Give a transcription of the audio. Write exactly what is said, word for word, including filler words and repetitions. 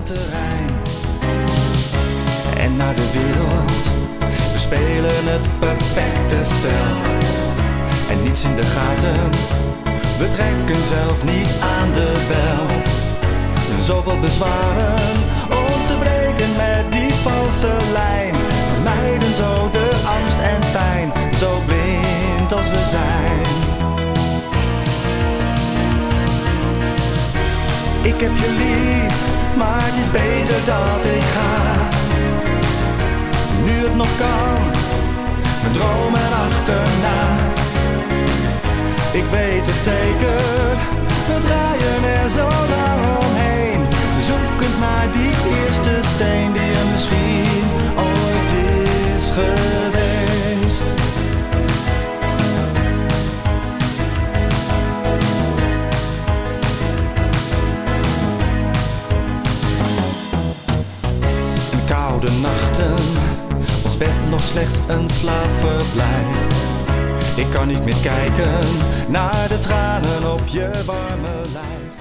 een terrein. En naar de wereld, we spelen het perfecte spel. En niets in de gaten, we trekken zelf niet aan de bel. Zoveel bezwaren om te breken met die valse lijn. Vermijden zo de angst en pijn, zo blind als we zijn. Ik heb je lief, maar het is beter dat ik ga. Nu het nog kan, mijn dromen achterna. Ik weet het zeker, we draaien er zo lang omheen. Zoekend naar die eerste steen die er misschien ooit is geweest. En koude nachten, ons bed nog slechts een slaapverblijf. Ik kan niet meer kijken naar de tranen op je warme lijf.